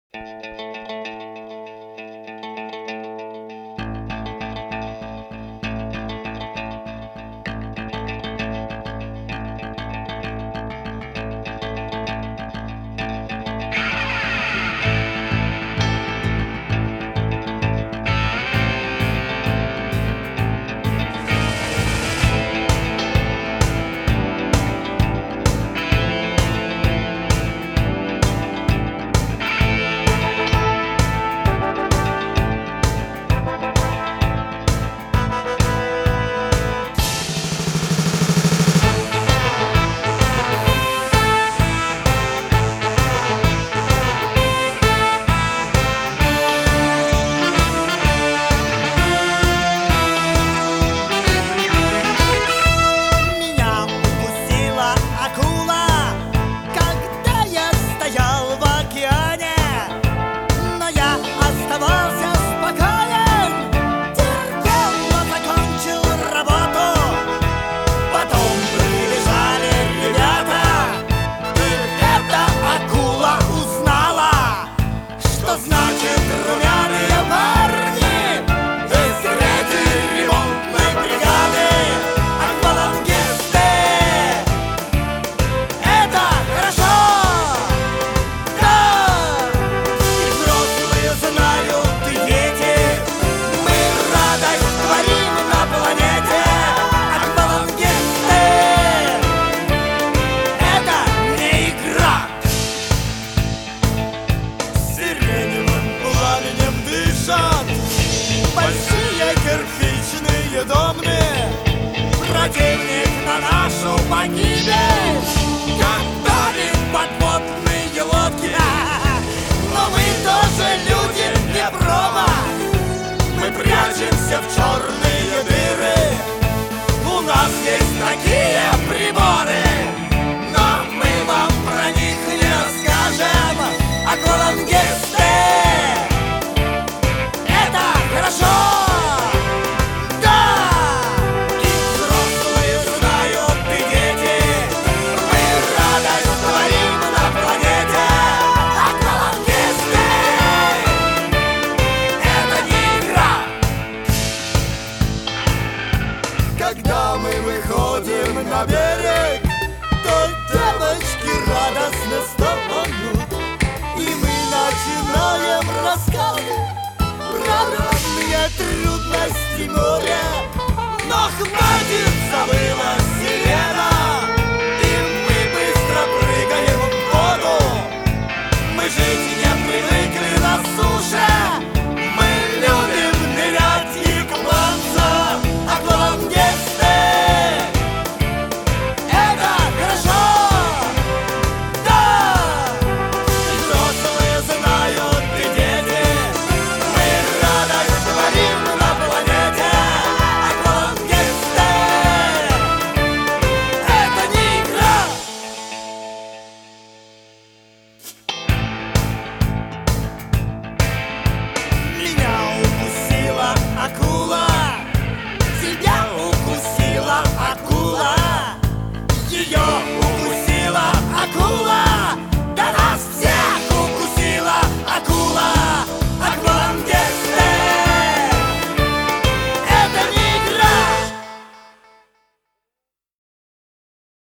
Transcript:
Большие кирпичные дома, противник на нашу погибель готовит подводные лодки. Но мы тоже люди, не проба. Мы прячемся в черные дыры. У нас есть такие приборы, но мы вам про них не расскажем. Аквалангисты — это хорошо. Когда мы выходим на берег, то девочки радостно встанут, и мы начинаем рассказывать про разные трудности моря. Но хватит, забыла